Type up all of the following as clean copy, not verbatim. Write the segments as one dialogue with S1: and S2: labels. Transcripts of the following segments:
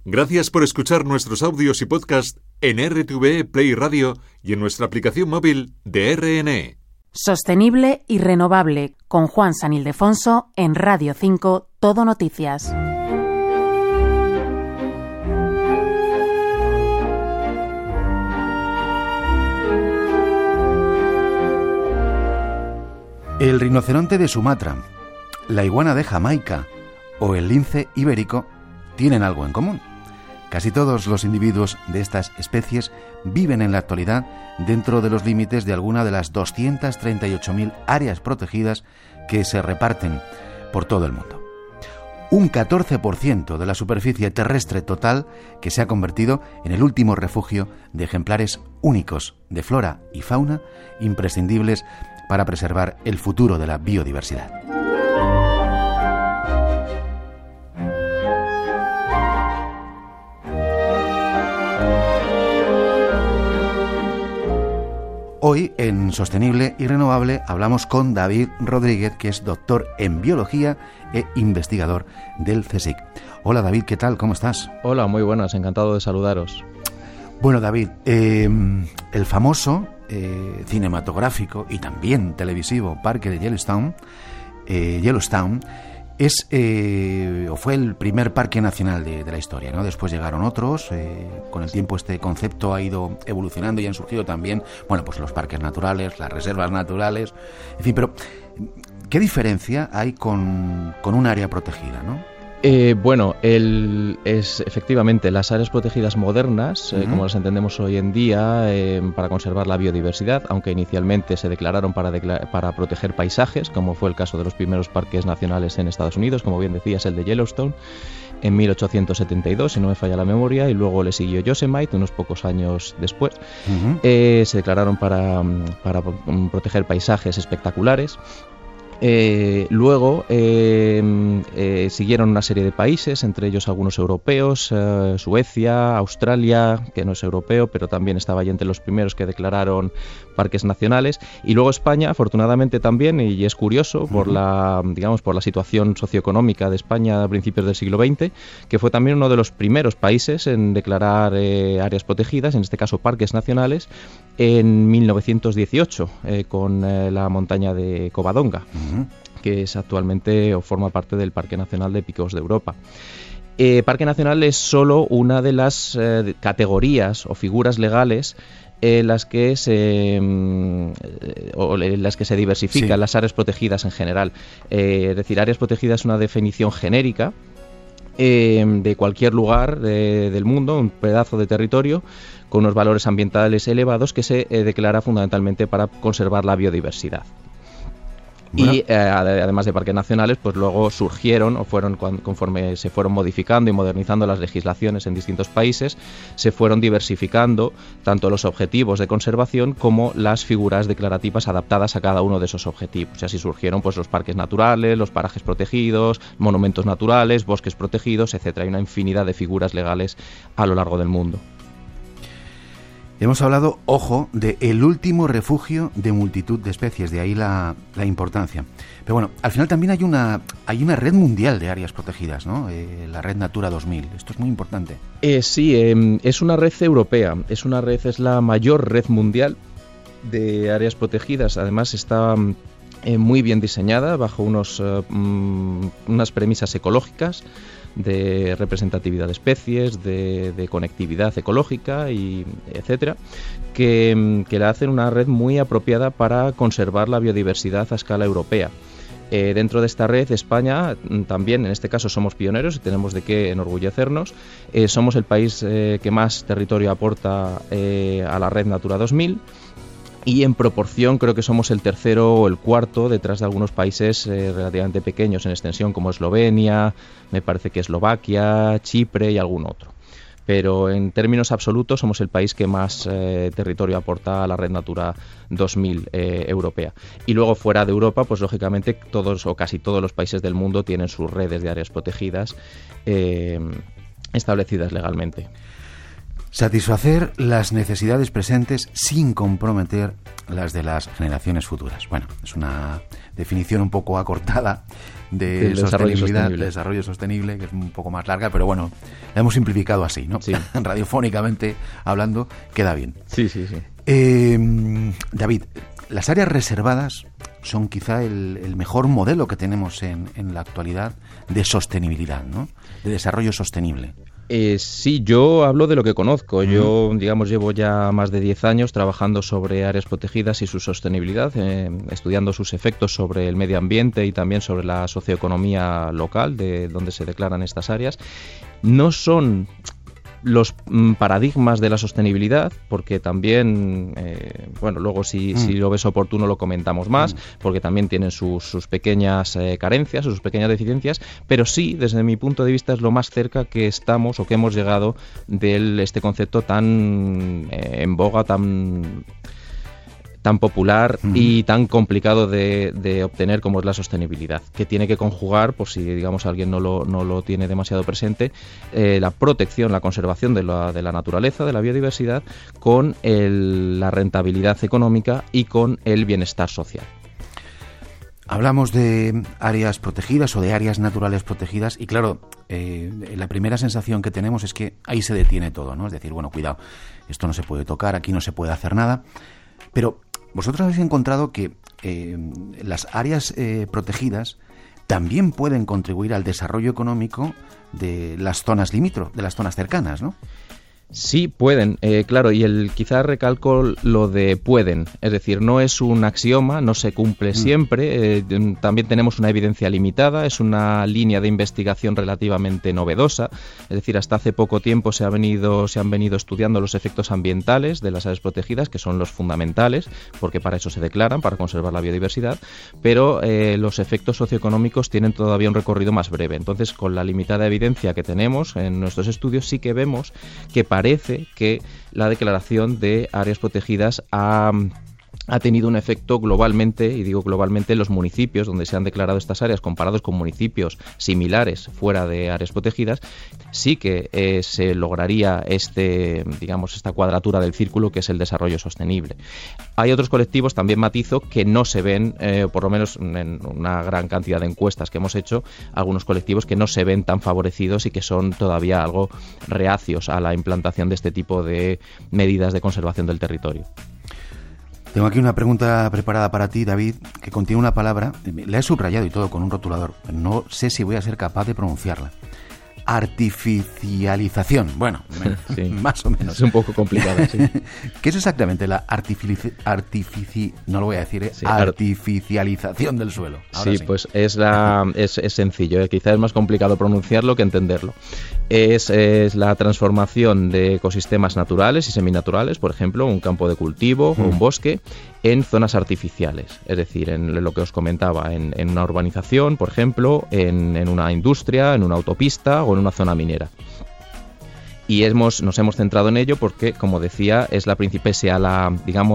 S1: Gracias por escuchar nuestros audios y podcast en RTVE Play Radio y en nuestra aplicación móvil de RNE.
S2: Sostenible y renovable, con Juan San Ildefonso en Radio 5, Todo Noticias.
S3: El rinoceronte de Sumatra, la iguana de Jamaica o el lince ibérico tienen algo en común. Casi todos los individuos de estas especies viven en la actualidad dentro de los límites de alguna de las 238.000 áreas protegidas que se reparten por todo el mundo. Un 14% de la superficie terrestre total que se ha convertido en el último refugio de ejemplares únicos de flora y fauna imprescindibles para preservar el futuro de la biodiversidad. Hoy, en Sostenible y Renovable, hablamos con David Rodríguez, que es doctor en Biología e investigador del CSIC. Hola David, ¿qué tal? ¿Cómo estás?
S4: Hola, muy buenas, encantado de saludaros.
S3: Bueno David, el famoso cinematográfico y también televisivo parque de Yellowstone es o fue el primer parque nacional de la historia, ¿no? Después llegaron otros, con el tiempo este concepto ha ido evolucionando y han surgido también, bueno, pues los parques naturales, las reservas naturales, en fin, pero ¿qué diferencia hay con un área protegida, no?
S4: Bueno, es efectivamente las áreas protegidas modernas, como las entendemos hoy en día, para conservar la biodiversidad, aunque inicialmente se declararon para proteger paisajes, como fue el caso de los primeros parques nacionales en Estados Unidos, como bien decías, el de Yellowstone, en 1872, si no me falla la memoria, y luego le siguió Yosemite unos pocos años después. Se declararon para proteger paisajes espectaculares. Luego siguieron una serie de países, entre ellos algunos europeos, Suecia, Australia, que no es europeo, pero también estaba ahí entre los primeros que declararon parques nacionales, y luego España, afortunadamente también, y es curioso por la situación socioeconómica de España a principios del siglo XX, que fue también uno de los primeros países en declarar áreas protegidas, en este caso parques nacionales, en 1918, con la montaña de Covadonga, que es actualmente o forma parte del Parque Nacional de Picos de Europa. Parque Nacional es solo una de las categorías o figuras legales en las que se diversifican las áreas protegidas en general. Es decir, áreas protegidas es una definición genérica de cualquier lugar del mundo, un pedazo de territorio con unos valores ambientales elevados que se declara fundamentalmente para conservar la biodiversidad. Bueno. Y además de parques nacionales, pues luego surgieron o fueron conforme se fueron modificando y modernizando las legislaciones en distintos países, se fueron diversificando tanto los objetivos de conservación como las figuras declarativas adaptadas a cada uno de esos objetivos. Y así surgieron pues los parques naturales, los parajes protegidos, monumentos naturales, bosques protegidos, etcétera. Hay una infinidad de figuras legales a lo largo del mundo.
S3: Hemos hablado, ojo, de el último refugio de multitud de especies, de ahí la importancia. Pero bueno, al final también hay una red mundial de áreas protegidas, ¿no? La red Natura 2000. Esto es muy importante.
S4: Sí, es una red europea. Es la mayor red mundial de áreas protegidas. Además está muy bien diseñada bajo unas premisas ecológicas, de representatividad de especies, de conectividad ecológica, y etcétera, que la hacen una red muy apropiada para conservar la biodiversidad a escala europea. Dentro de esta red, España también, en este caso, somos pioneros y tenemos de qué enorgullecernos. Somos el país que más territorio aporta a la red Natura 2000. Y en proporción creo que somos el tercero o el cuarto, detrás de algunos países relativamente pequeños en extensión, como Eslovenia, me parece que Eslovaquia, Chipre y algún otro. Pero en términos absolutos somos el país que más territorio aporta a la red Natura 2000 europea. Y luego fuera de Europa, pues lógicamente todos o casi todos los países del mundo tienen sus redes de áreas protegidas establecidas legalmente.
S3: Satisfacer las necesidades presentes sin comprometer las de las generaciones futuras. Bueno, es una definición un poco acortada de sostenibilidad, de desarrollo sostenible, que es un poco más larga, pero bueno, la hemos simplificado así, ¿no?
S4: Sí.
S3: Radiofónicamente hablando, queda bien.
S4: Sí.
S3: David, las áreas reservadas son quizá el mejor modelo que tenemos en la actualidad de sostenibilidad, ¿no? De desarrollo sostenible.
S4: Sí, yo hablo de lo que conozco. Yo, llevo ya más de 10 años trabajando sobre áreas protegidas y su sostenibilidad, estudiando sus efectos sobre el medio ambiente y también sobre la socioeconomía local de donde se declaran estas áreas. No son los paradigmas de la sostenibilidad, porque también, luego si lo ves oportuno lo comentamos más, porque también tienen sus pequeñas carencias, sus pequeñas deficiencias, pero sí, desde mi punto de vista, es lo más cerca que estamos o que hemos llegado de este concepto tan en boga, tan popular y tan complicado de obtener como es la sostenibilidad, que tiene que conjugar, por si digamos alguien no lo tiene demasiado presente, la protección, la conservación de la naturaleza, de la biodiversidad, con la rentabilidad económica y con el bienestar social.
S3: Hablamos de áreas protegidas o de áreas naturales protegidas y claro, la primera sensación que tenemos es que ahí se detiene todo, ¿no? Es decir, bueno, cuidado, esto no se puede tocar, aquí no se puede hacer nada, pero vosotros habéis encontrado que las áreas protegidas también pueden contribuir al desarrollo económico de las zonas limítrofes, de las zonas cercanas, ¿no?
S4: Sí, pueden, claro, y quizá recalco lo de pueden, es decir, no es un axioma, no se cumple siempre, también tenemos una evidencia limitada, es una línea de investigación relativamente novedosa, es decir, hasta hace poco tiempo se han venido estudiando los efectos ambientales de las áreas protegidas, que son los fundamentales, porque para eso se declaran, para conservar la biodiversidad, pero los efectos socioeconómicos tienen todavía un recorrido más breve. Entonces, con la limitada evidencia que tenemos en nuestros estudios, sí que vemos que parece que la declaración de áreas protegidas ha tenido un efecto globalmente, y digo globalmente, en los municipios donde se han declarado estas áreas comparados con municipios similares fuera de áreas protegidas, sí que se lograría esta cuadratura del círculo que es el desarrollo sostenible. Hay otros colectivos, también matizo, que no se ven, por lo menos en una gran cantidad de encuestas que hemos hecho, algunos colectivos que no se ven tan favorecidos y que son todavía algo reacios a la implantación de este tipo de medidas de conservación del territorio.
S3: Tengo aquí una pregunta preparada para ti, David, que contiene una palabra, la he subrayado y todo con un rotulador, no sé si voy a ser capaz de pronunciarla. Artificialización. Bueno, sí, más o menos.
S4: Es un poco complicada, sí.
S3: ¿Qué es exactamente la artificialización del suelo?
S4: Ahora sí, pues es sencillo, quizás es más complicado pronunciarlo que entenderlo. Es la transformación de ecosistemas naturales y seminaturales, por ejemplo, un campo de cultivo o un bosque, en zonas artificiales, es decir, en lo que os comentaba, en una urbanización, por ejemplo, en una industria, en una autopista o en una zona minera. Y nos hemos centrado en ello porque, como decía, es la pese a la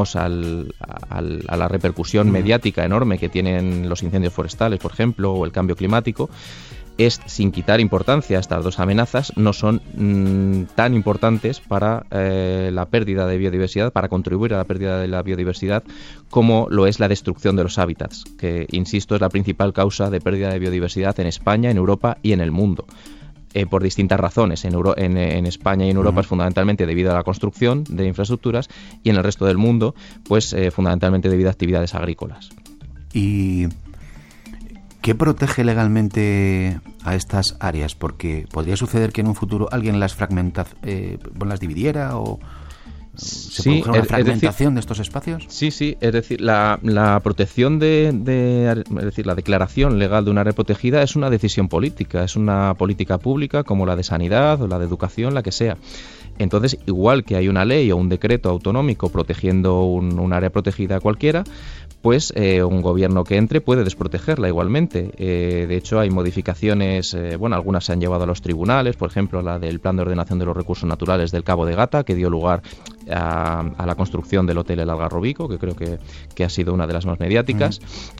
S4: repercusión mediática enorme que tienen los incendios forestales, por ejemplo, o el cambio climático, sin quitar importancia a estas dos amenazas, no son tan importantes para la pérdida de biodiversidad, para contribuir a la pérdida de la biodiversidad, como lo es la destrucción de los hábitats, que, insisto, es la principal causa de pérdida de biodiversidad en España, en Europa y en el mundo. Por distintas razones. En España y en Europa es fundamentalmente debido a la construcción de infraestructuras, y en el resto del mundo, pues fundamentalmente debido a actividades agrícolas.
S3: ¿Y qué protege legalmente a estas áreas? Porque podría suceder que en un futuro alguien las las dividiera o se produjera una fragmentación de estos espacios. Sí,
S4: es decir, la protección es decir, la declaración legal de un área protegida es una decisión política, es una política pública como la de sanidad o la de educación, la que sea. Entonces, igual que hay una ley o un decreto autonómico protegiendo un área protegida cualquiera, pues un gobierno que entre puede desprotegerla igualmente. De hecho, hay modificaciones, algunas se han llevado a los tribunales, por ejemplo, la del Plan de Ordenación de los Recursos Naturales del Cabo de Gata, que dio lugar a la construcción del Hotel El Algarrobico, que creo que ha sido una de las más mediáticas.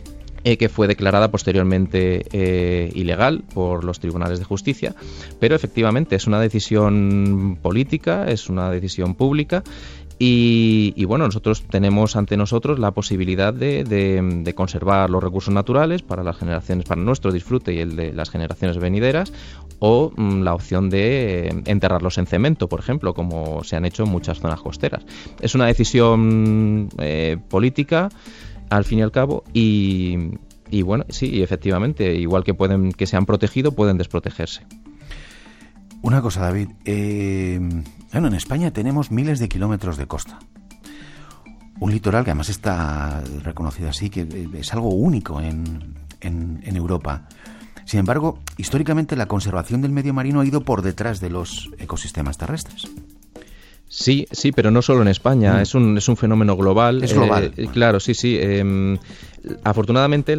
S4: que fue declarada posteriormente ilegal por los tribunales de justicia, pero efectivamente es una decisión política, es una decisión pública. Y bueno, nosotros tenemos ante nosotros la posibilidad de conservar los recursos naturales para las generaciones, para nuestro disfrute y el de las generaciones venideras, o la opción de enterrarlos en cemento, por ejemplo, como se han hecho en muchas zonas costeras. Es una decisión política, al fin y al cabo, y bueno, sí, efectivamente, igual que se han protegido, pueden desprotegerse.
S3: Una cosa, David. Bueno, en España tenemos miles de kilómetros de costa. Un litoral que además está reconocido así, que es algo único en Europa. Sin embargo, históricamente la conservación del medio marino ha ido por detrás de los ecosistemas terrestres.
S4: Sí, pero no solo en España, es un fenómeno global.
S3: Es global.
S4: Claro, sí. Afortunadamente,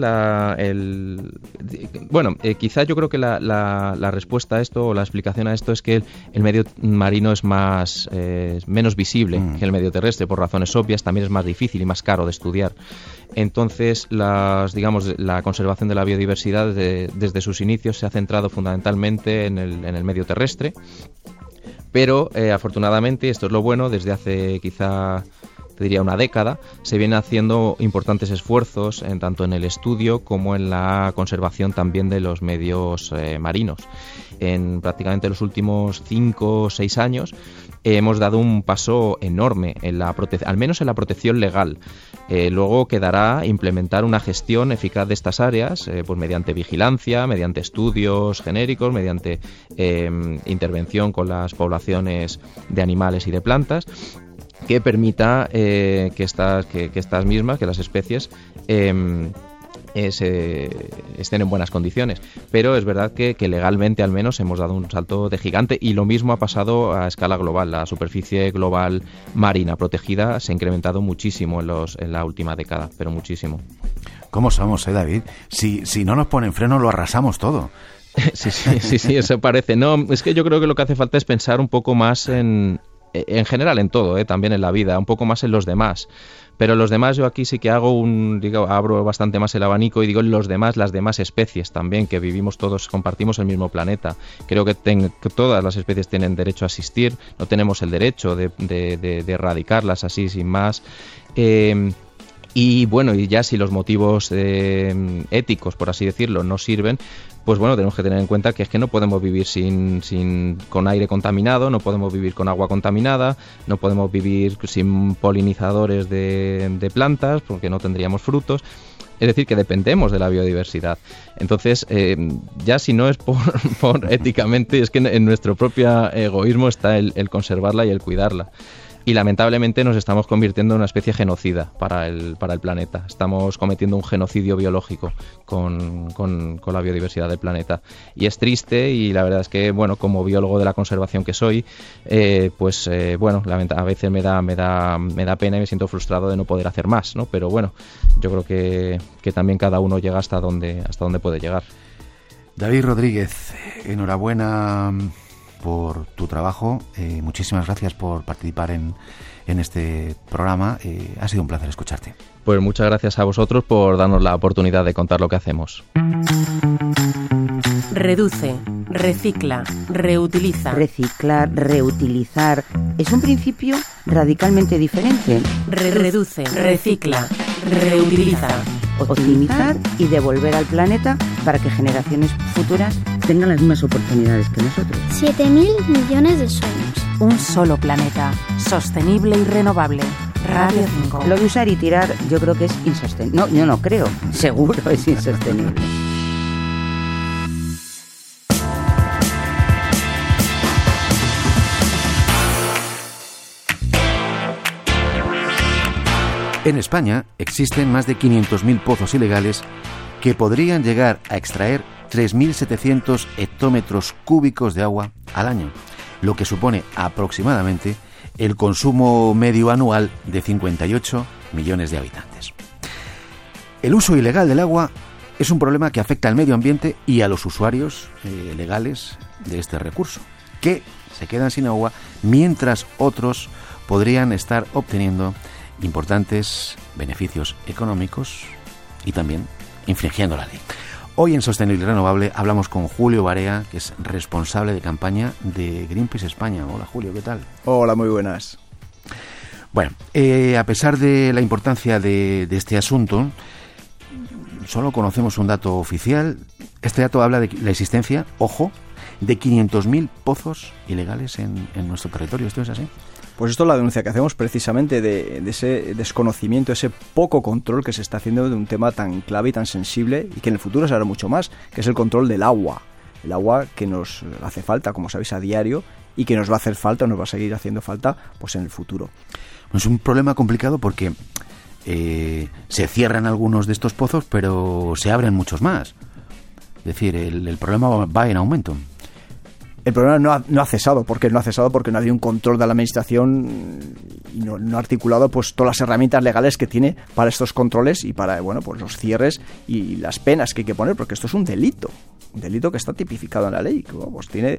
S4: quizá yo creo que la respuesta a esto, o la explicación a esto, es que el medio marino es menos visible que el medio terrestre, por razones obvias. También es más difícil y más caro de estudiar. Entonces, la conservación de la biodiversidad desde sus inicios se ha centrado fundamentalmente en el medio terrestre. Pero afortunadamente, esto es lo bueno, desde hace quizá, te diría, una década, se vienen haciendo importantes esfuerzos tanto en el estudio como en la conservación también de los medios marinos. En prácticamente los últimos 5 o 6 años hemos dado un paso enorme, al menos en la protección legal. Luego quedará implementar una gestión eficaz de estas áreas, pues mediante vigilancia, mediante estudios genéricos, mediante intervención con las poblaciones de animales y de plantas, que permita que las especies estén en buenas condiciones. Pero es verdad que legalmente al menos hemos dado un salto de gigante, y lo mismo ha pasado a escala global. La superficie global marina protegida se ha incrementado muchísimo en la última década, pero muchísimo.
S3: ¿Cómo somos, David? Si no nos ponen freno, lo arrasamos todo.
S4: Sí, eso parece. No, es que yo creo que lo que hace falta es pensar un poco más en general, en todo, también en la vida, un poco más en los demás. Pero los demás, yo aquí sí que abro bastante más el abanico y digo los demás, las demás especies también, que vivimos todos, compartimos el mismo planeta. Creo que todas las especies tienen derecho a existir, no tenemos el derecho de erradicarlas así sin más. Y bueno, y ya si los motivos éticos, por así decirlo, no sirven, pues bueno, tenemos que tener en cuenta que es que no podemos vivir con aire contaminado, no podemos vivir con agua contaminada, no podemos vivir sin polinizadores de plantas, porque no tendríamos frutos. Es decir, que dependemos de la biodiversidad. Entonces, ya si no es por éticamente, es que en nuestro propio egoísmo está el conservarla y el cuidarla. Y lamentablemente nos estamos convirtiendo en una especie genocida para el planeta. Estamos cometiendo un genocidio biológico con la biodiversidad del planeta. Y es triste, y la verdad es que, bueno, como biólogo de la conservación que soy, a veces me da pena y me siento frustrado de no poder hacer más, ¿no? Pero bueno, yo creo que también cada uno llega hasta donde puede llegar.
S3: David Rodríguez, enhorabuena por tu trabajo, muchísimas gracias por participar en este programa, ha sido un placer escucharte.
S4: Pues muchas gracias a vosotros por darnos la oportunidad de contar lo que hacemos.
S2: Reduce, recicla, reutiliza.
S5: Reciclar, reutilizar, es un principio radicalmente diferente.
S2: Reduce, recicla, reutiliza.
S5: Optimizar y devolver al planeta para que generaciones futuras tengan las mismas oportunidades que nosotros.
S6: 7.000 millones de sueños.
S2: Un solo planeta, sostenible y renovable. Radio 5.
S5: Lo de usar y tirar yo creo que es insostenible. No, yo no creo, seguro es insostenible.
S3: En España existen más de 500.000 pozos ilegales que podrían llegar a extraer 3.700 hectómetros cúbicos de agua al año, lo que supone aproximadamente el consumo medio anual de 58 millones de habitantes. El uso ilegal del agua es un problema que afecta al medio ambiente y a los usuarios legales de este recurso, que se quedan sin agua mientras otros podrían estar obteniendo importantes beneficios económicos y también infringiendo la ley. Hoy en Sostenible y Renovable hablamos con Julio Barea, que es responsable de campaña de Greenpeace España. Hola Julio, ¿qué tal?
S7: Hola, muy buenas.
S3: Bueno, a pesar de la importancia de este asunto, solo conocemos un dato oficial. Este dato habla de la existencia, ojo, de 500.000 pozos ilegales en nuestro territorio. ¿Esto es así?
S7: Pues esto es la denuncia que hacemos precisamente de ese desconocimiento, ese poco control que se está haciendo de un tema tan clave y tan sensible, y que en el futuro se hará mucho más, que es el control del agua. El agua que nos hace falta, como sabéis, a diario, y que nos va a hacer falta, nos va a seguir haciendo falta pues en el futuro.
S3: Es un problema complicado porque se cierran algunos de estos pozos, pero se abren muchos más. Es decir, el problema va en aumento.
S7: El problema no ha cesado. ¿Por qué no ha cesado? Porque no ha habido un control de la administración y no ha articulado pues todas las herramientas legales que tiene para estos controles y para pues los cierres y las penas que hay que poner, porque esto es un delito que está tipificado en la ley, que pues tiene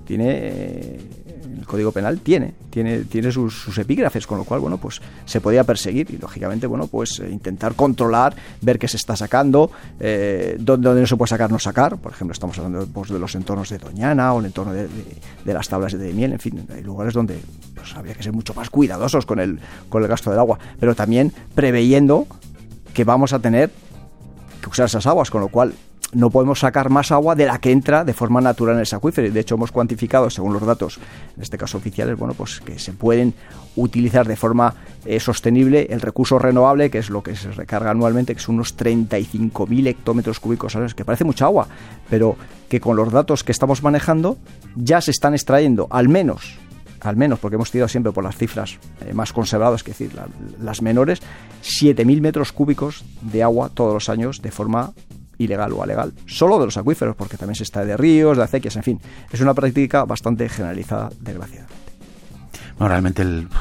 S7: el Código Penal tiene sus epígrafes, con lo cual pues se podía perseguir y lógicamente pues intentar controlar, ver qué se está sacando, dónde no se puede sacar, no sacar. Por ejemplo, estamos hablando pues de los entornos de Doñana o el entorno de las tablas de miel. En fin, hay lugares donde pues habría que ser mucho más cuidadosos con el gasto del agua, pero también preveyendo que vamos a tener que usar esas aguas, con lo cual no podemos sacar más agua de la que entra de forma natural en ese acuífero. De hecho, hemos cuantificado, según los datos, en este caso oficiales, pues que se pueden utilizar de forma sostenible el recurso renovable, que es lo que se recarga anualmente, que son unos 35.000 hectómetros cúbicos al año, que parece mucha agua, pero que con los datos que estamos manejando ya se están extrayendo al menos, porque hemos tirado siempre por las cifras más conservadas, es decir, las menores, 7.000 metros cúbicos de agua todos los años de forma ilegal o alegal, solo de los acuíferos, porque también se extrae de ríos, de acequias, en fin, es una práctica bastante generalizada, desgraciadamente.
S3: No, realmente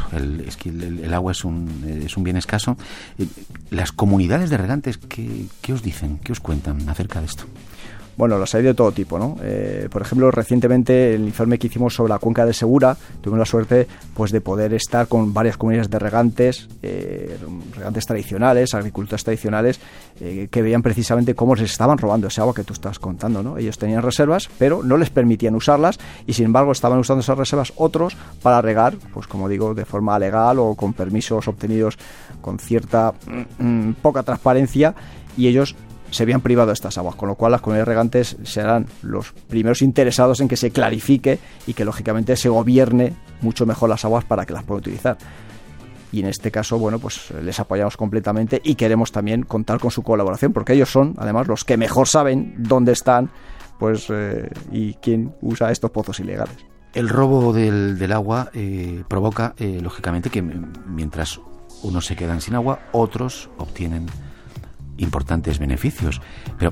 S3: el agua es un bien escaso. Las comunidades de regantes, ¿qué os dicen? ¿Qué os cuentan acerca de esto?
S7: Bueno, los hay de todo tipo, ¿no? Por ejemplo, recientemente el informe que hicimos sobre la cuenca del Segura, tuvimos la suerte pues de poder estar con varias comunidades de regantes tradicionales, agricultores tradicionales, que veían precisamente cómo les estaban robando ese agua que tú estás contando, ¿no? Ellos tenían reservas, pero no les permitían usarlas y sin embargo estaban usando esas reservas otros para regar, pues como digo, de forma legal o con permisos obtenidos con cierta poca transparencia, y ellos se habían privado de estas aguas, con lo cual las comunidades regantes serán los primeros interesados en que se clarifique y que lógicamente se gobierne mucho mejor las aguas para que las puedan utilizar. Y en este caso, pues les apoyamos completamente y queremos también contar con su colaboración, porque ellos son, además, los que mejor saben dónde están y quién usa estos pozos ilegales.
S3: El robo del agua provoca, lógicamente, que mientras unos se quedan sin agua, otros obtienen importantes beneficios. Pero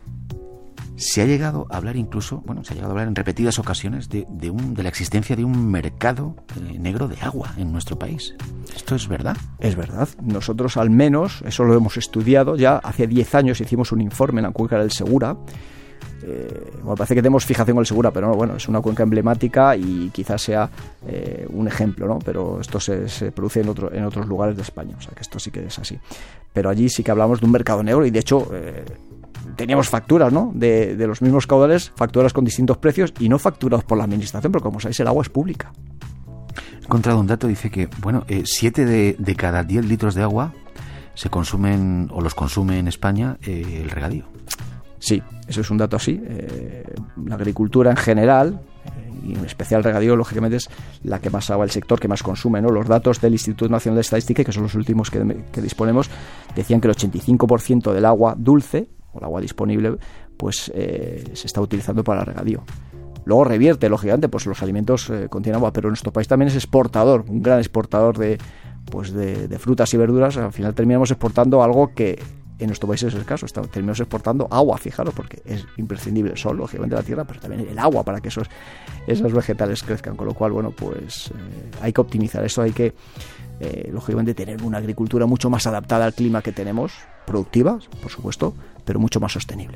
S3: se ha llegado a hablar en repetidas ocasiones de la existencia de un mercado negro de agua en nuestro país. ¿Esto es verdad? Es verdad.
S7: Nosotros al menos, eso lo hemos estudiado, ya hace 10 años hicimos un informe en la cuenca del Segura. Parece que tenemos fijación con el Segura, pero no, es una cuenca emblemática y quizás sea un ejemplo, ¿no? Pero esto se produce en otros lugares de España, o sea que esto sí que es así. Pero allí sí que hablamos de un mercado negro y de hecho teníamos facturas, ¿no? De los mismos caudales, facturas con distintos precios y no facturados por la administración, porque como sabéis el agua es pública.
S3: He encontrado un dato, dice que 7 de cada 10 litros de agua se consumen o los consume en España el regadío.
S7: Sí, eso es un dato así. La agricultura en general, y en especial el regadío, lógicamente es la que más agua, el sector que más consume, ¿no? Los datos del Instituto Nacional de Estadística, que son los últimos que disponemos, decían que el 85% del agua dulce, o el agua disponible, pues se está utilizando para el regadío. Luego revierte, lógicamente, pues los alimentos contienen agua, pero nuestro país también es exportador, un gran exportador de frutas y verduras. Al final terminamos exportando algo que en nuestro país es el caso, terminamos exportando agua, fijaros, porque es imprescindible el sol, lógicamente la tierra, pero también el agua para que esos vegetales crezcan, con lo cual, hay que optimizar eso, hay que, lógicamente, tener una agricultura mucho más adaptada al clima que tenemos, productiva, por supuesto, pero mucho más sostenible.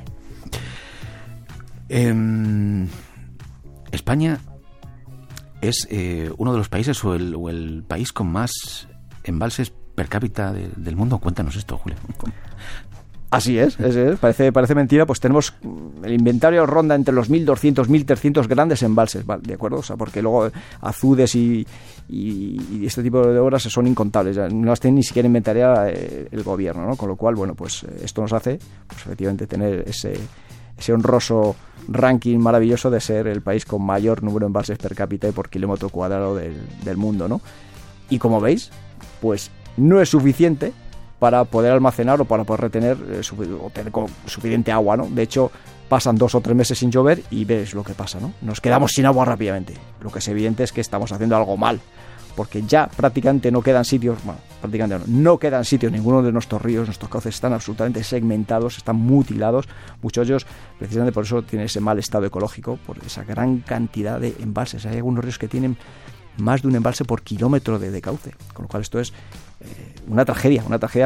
S3: España es uno de los países o el país con más embalses per cápita del mundo. Cuéntanos esto, Julio.
S7: Así es, parece mentira, pues tenemos el inventario ronda entre los 1.200, 1.300 grandes embalses, ¿vale? ¿De acuerdo? O sea, porque luego azudes y este tipo de obras son incontables, ya no las tiene ni siquiera inventariada el gobierno, ¿no? Con lo cual, bueno, pues esto nos hace, pues efectivamente, tener ese honroso ranking maravilloso de ser el país con mayor número de embalses per cápita y por kilómetro cuadrado del mundo, ¿no? Y como veis, pues no es suficiente para poder almacenar o para poder retener o tener suficiente agua, ¿no? De hecho, pasan 2 o 3 meses sin llover y ves lo que pasa, ¿no? Nos quedamos sin agua rápidamente. Lo que es evidente es que estamos haciendo algo mal, porque ya prácticamente no quedan sitios, bueno, prácticamente no quedan sitios, ninguno de nuestros ríos, nuestros cauces están absolutamente segmentados, están mutilados, muchos de ellos precisamente por eso tienen ese mal estado ecológico, por esa gran cantidad de embalses. Hay algunos ríos que tienen más de un embalse por kilómetro de cauce, con lo cual esto es una tragedia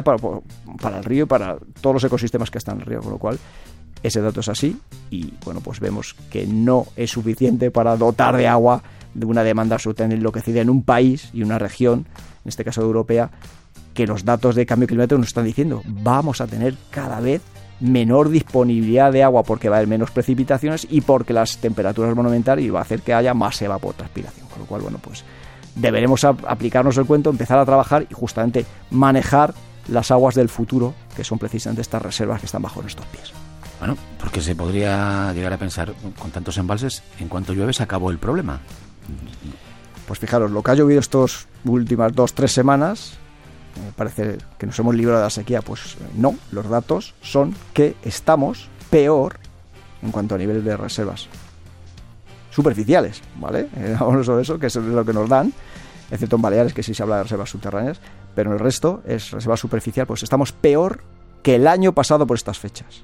S7: para el río y para todos los ecosistemas que están en el río, con lo cual ese dato es así y bueno, pues vemos que no es suficiente para dotar de agua de una demanda absolutamente enloquecida en un país y una región, en este caso europea, que los datos de cambio climático nos están diciendo vamos a tener cada vez menor disponibilidad de agua porque va a haber menos precipitaciones y porque las temperaturas van a aumentar y va a hacer que haya más evapotranspiración, con lo cual, bueno, pues deberemos aplicarnos el cuento, empezar a trabajar y justamente manejar las aguas del futuro, que son precisamente estas reservas que están bajo nuestros pies.
S3: Bueno, porque se podría llegar a pensar, con tantos embalses, en cuanto llueve se acabó el problema.
S7: Pues fijaros, lo que ha llovido estas últimas 2-3 semanas, parece que nos hemos librado de la sequía, pues no, los datos son que estamos peor en cuanto a nivel de reservas superficiales, ¿vale? Vamos sobre eso, que es lo que nos dan, excepto en Baleares, que sí se habla de reservas subterráneas, pero en el resto es reserva superficial, pues estamos peor que el año pasado por estas fechas.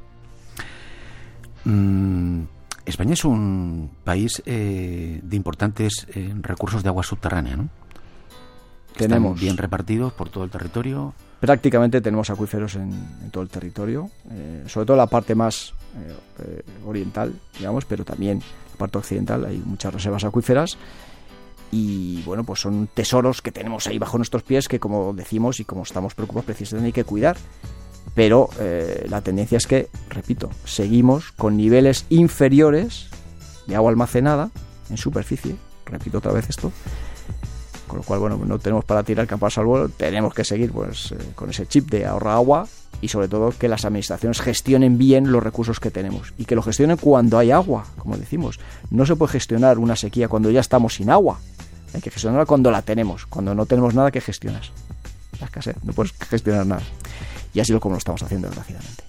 S3: España es un país de importantes recursos de agua subterránea, ¿no?
S7: Tenemos
S3: ¿Están bien repartidos por todo el territorio?
S7: Prácticamente tenemos acuíferos en todo el territorio, sobre todo la parte más oriental, digamos, pero también la parte occidental hay muchas reservas acuíferas y bueno, pues son tesoros que tenemos ahí bajo nuestros pies que, como decimos y como estamos preocupados, precisamente hay que cuidar. Pero la tendencia es que, repito, seguimos con niveles inferiores de agua almacenada en superficie, repito otra vez esto, con lo cual, bueno, no tenemos para tirar campanas al vuelo, tenemos que seguir pues con ese chip de ahorrar agua y sobre todo que las administraciones gestionen bien los recursos que tenemos y que lo gestionen cuando hay agua, como decimos. No se puede gestionar una sequía cuando ya estamos sin agua, hay que gestionarla cuando la tenemos, cuando no tenemos nada que gestionas. La escasez, no puedes gestionar nada. Y así es como lo estamos haciendo, desgraciadamente.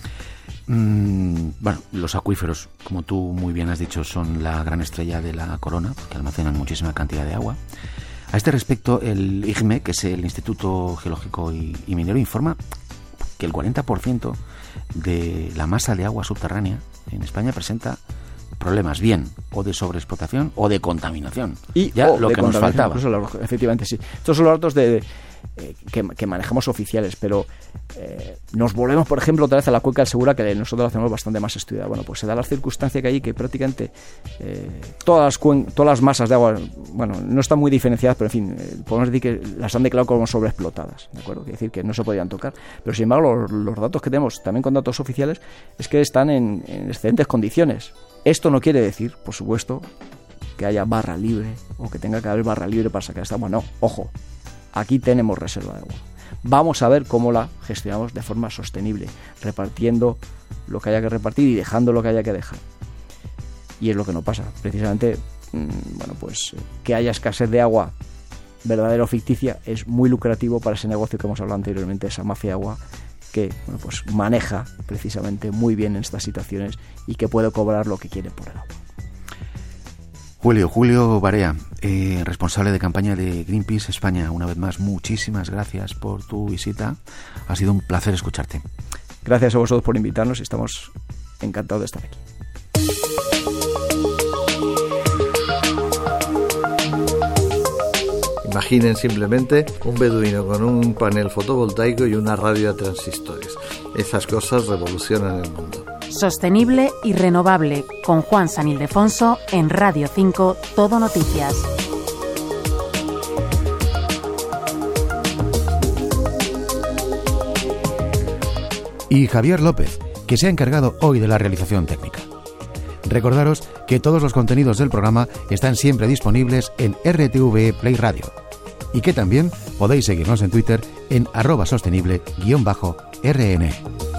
S3: Bueno, los acuíferos, como tú muy bien has dicho, son la gran estrella de la corona, porque almacenan muchísima cantidad de agua. A este respecto, el IGME, que es el Instituto Geológico y Minero, informa que el 40% de la masa de agua subterránea en España presenta problemas bien o de sobreexplotación o de contaminación. Y ya lo que nos faltaba.
S7: Efectivamente, sí. Estos son los datos que manejamos oficiales, pero nos volvemos, por ejemplo, otra vez a la cuenca del Segura, que nosotros la tenemos bastante más estudiada. Bueno, pues se da la circunstancia que allí que prácticamente todas las masas de agua, bueno, no están muy diferenciadas, pero en fin, podemos decir que las han declarado como sobreexplotadas, ¿de acuerdo? Quiere decir que no se podían tocar, pero sin embargo los datos que tenemos, también con datos oficiales, es que están en excelentes condiciones. Esto no quiere decir, por supuesto, que haya barra libre o que tenga que haber barra libre para sacar esta agua. No, ojo, aquí tenemos reserva de agua. Vamos a ver cómo la gestionamos de forma sostenible, repartiendo lo que haya que repartir y dejando lo que haya que dejar. Y es lo que no pasa. Precisamente, bueno, pues que haya escasez de agua verdadera o ficticia es muy lucrativo para ese negocio que hemos hablado anteriormente, esa mafia de agua que, bueno, pues maneja precisamente muy bien en estas situaciones y que puede cobrar lo que quiere por el agua.
S3: Julio Barea, responsable de campaña de Greenpeace España. Una vez más, muchísimas gracias por tu visita. Ha sido un placer escucharte.
S7: Gracias a vosotros por invitarnos y estamos encantados de estar aquí.
S8: Imaginen simplemente un beduino con un panel fotovoltaico y una radio a transistores. Esas cosas revolucionan el mundo.
S2: Sostenible y renovable, con Juan San Ildefonso en Radio 5 Todo Noticias.
S3: y Javier López, que se ha encargado hoy de la realización técnica. Recordaros que todos los contenidos del programa están siempre disponibles en RTV Play Radio y que también podéis seguirnos en Twitter en @sostenible_rn.